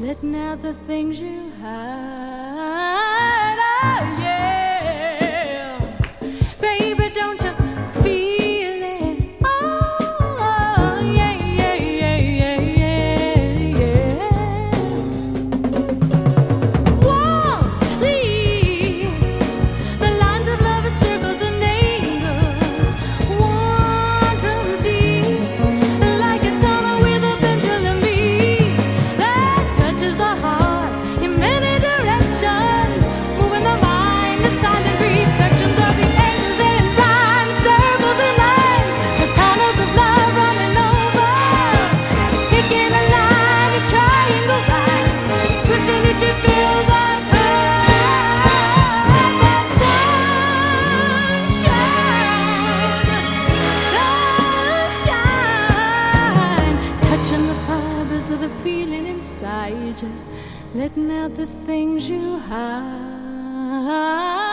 letting out the things you hide. Oh, yeah. Baby, don't you feel it? Oh, yeah, yeah, yeah, yeah, yeah, yeah. Whoa, these, the lines of love and circles and angles, wanderings deep, like a tunnel with a pendulum beat that touches the heart in many directions, moving the mind to silent reflections of the angles and rhymes, circles and lines, the tunnels of love running over, taking a line, a triangle line, twisting it to feel the sunshine, touching the fibers of the feeling inside you, letting out the things you hide.